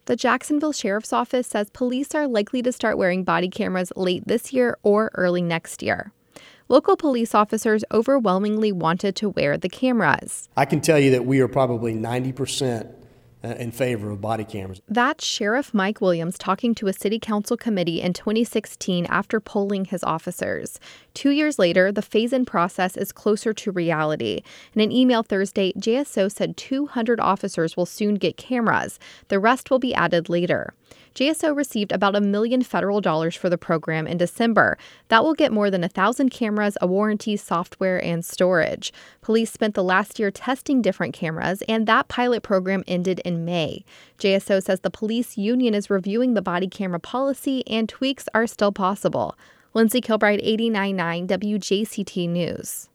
The Jacksonville Sheriff's Office says police are likely to start wearing body cameras late this year or early next year. Local police officers overwhelmingly wanted to wear the cameras. I can tell you that we are probably 90% in favor of body cameras. That's Sheriff Mike Williams talking to a city council committee in 2016 after polling his officers. 2 years later, the phase-in process is closer to reality. In an email Thursday, JSO said 200 officers will soon get cameras. The rest will be added later. JSO received about $1 million federal dollars for the program in December. That will get more than 1,000 cameras, a warranty, software, and storage. Police spent the last year testing different cameras, and that pilot program ended in May. JSO says the police union is reviewing the body camera policy and tweaks are still possible. Lindsay Kilbride, 89.9 WJCT News.